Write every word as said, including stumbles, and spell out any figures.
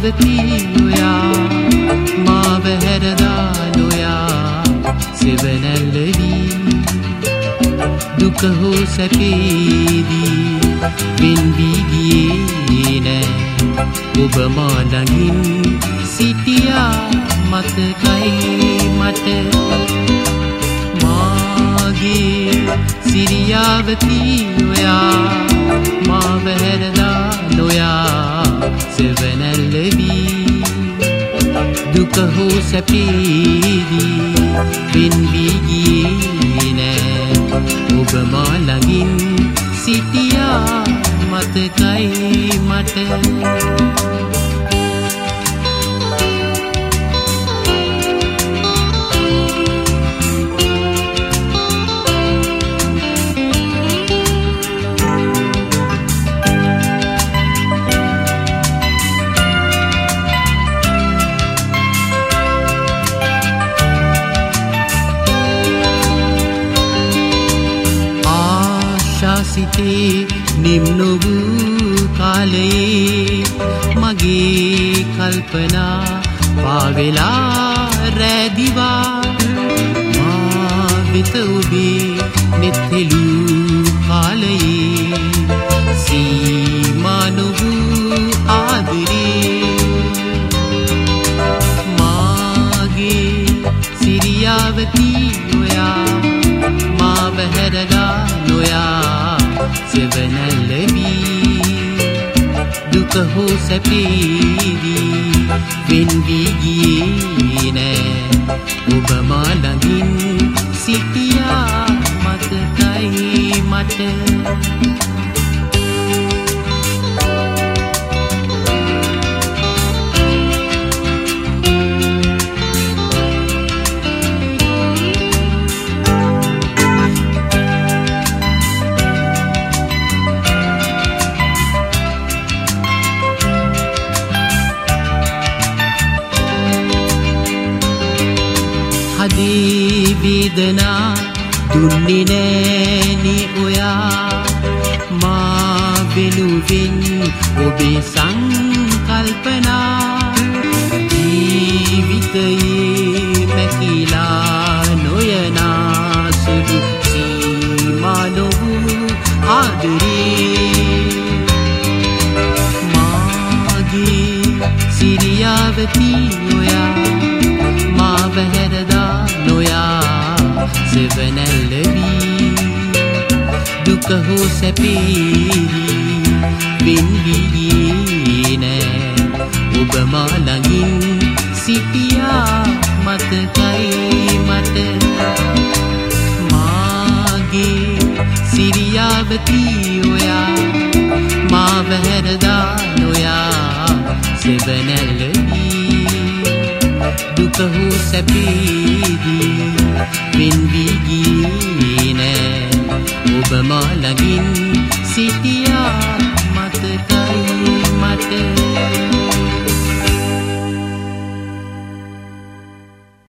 සිරියාවති ඔයා මාව හැරදා නොයා සෙවණැල්ලවි දුක හෝ සැපේදී වෙන් වී ගියේ නෑ ඔබ මා ළඟින් සිටියා මතකයි මට මාගේ සිරියාවති ඔයා මාව හැරදා නොයා සෙවණැල්ලවි දුක හෝ සැපේදී වෙන් වී ගියේ නෑ ඔබ මා ළඟින් සිටියා මතකයි මට සිතේ නිම්න වූ කාලයේ මගේ කල්පනා පාවෙලා රැදිවා මා වෙත ඔබේ නෙත්හෙලු කාලයේ සීමා නොවූ ආදරේ මාගේ සිරියාවති ඔයා මාව හැරදා නොයා සෙවණැල්ලවි දුක හෝ සැපේදී වෙන් වී ගියේ නෑ ඔබ මා ළඟින් සිටියා මතකයි මට හදේ වේදනා දුන්නේ නෑනි ඔයා මා වෙනුවෙන් ඔබේ සංකල්පනා ජීවිතයේ මැකිලා නොයනා සුදු සීමා නොවූ ආදරේ මාගේ සිරියාවති ඔයා මාව හැරදා නොයා සෙවණැල්ලවි දුක හෝ සැපේදී වෙන් වී ගියේ නෑ ඔබ මා ළඟින් සිටියා මතකයි මට මාගේ සිරියාවති ඔයා මාව හැරදා නොයා සෙවණැල්ලවි දුක හෝ සැපේදී වෙන් වී ගියේ නෑ ඔබ මා ළඟින් සිටියා මතකයි මට